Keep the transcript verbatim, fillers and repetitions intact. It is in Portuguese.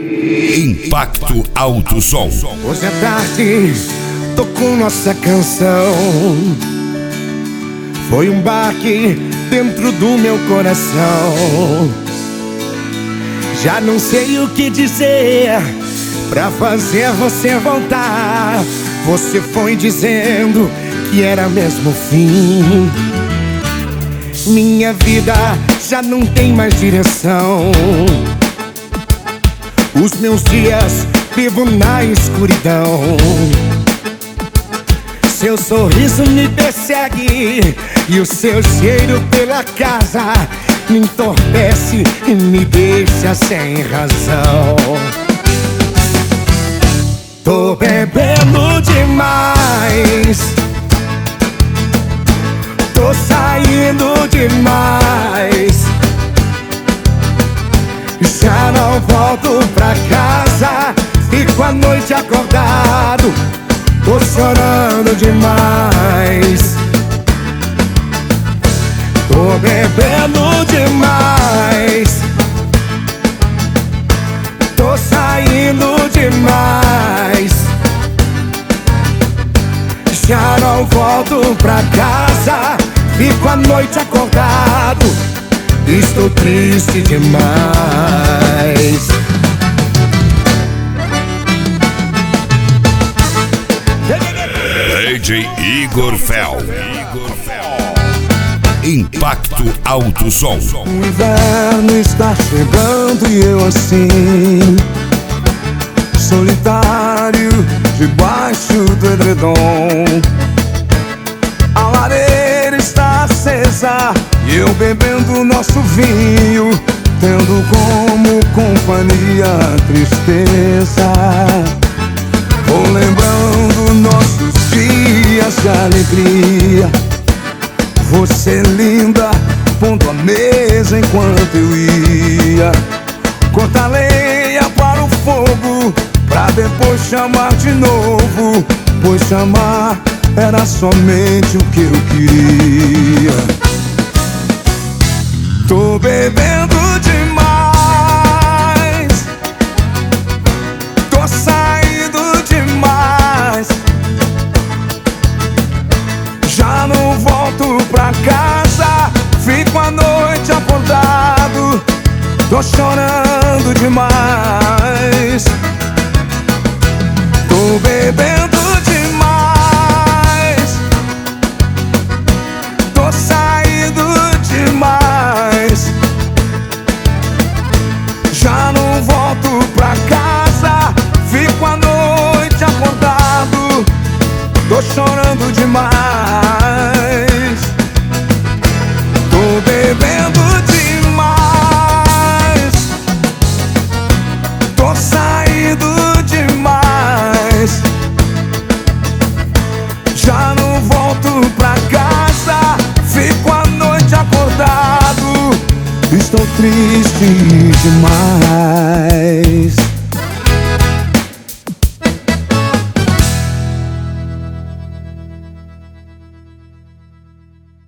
Impacto Alto Som. Hoje à tarde tocou nossa canção. Foi um baque dentro do meu coração. Já não sei o que dizer pra fazer você voltar. Você foi dizendo que era mesmo o fim. Minha vida já não tem mais direção. Os meus dias vivo na escuridão. Seu sorriso me persegue e o seu cheiro pela casa me entorpece e me deixa sem razão. Tô bebendo demais, tô saindo demais. Já não volto pra casa, fico a noite acordado, tô chorando demais. Tô bebendo demais, tô saindo demais. Já não volto pra casa, fico a noite acordado, estou triste demais. D J Igor Fel. Impacto Alto Som. O inverno está chegando e eu assim, solitário, debaixo do edredom. A lareira está acesa e eu bebendo nosso vinho, tendo como companhia a tristeza. Vou lembrando nossos dias de alegria. Você linda, pondo a mesa enquanto eu ia cortar lenha para o fogo, pra depois chamar de novo, pois chamar era somente o que eu queria. Tô bebendo demais, tô saindo demais. Já não volto pra casa, fico a noite acordado, tô chorando demais. Tô bebendo demais, tô saindo demais. Já não volto pra casa, fico a noite acordado, tô chorando demais. Tô bebendo demais, tô saindo demais. Já não volto pra casa, fico a noite acordado, estou triste demais.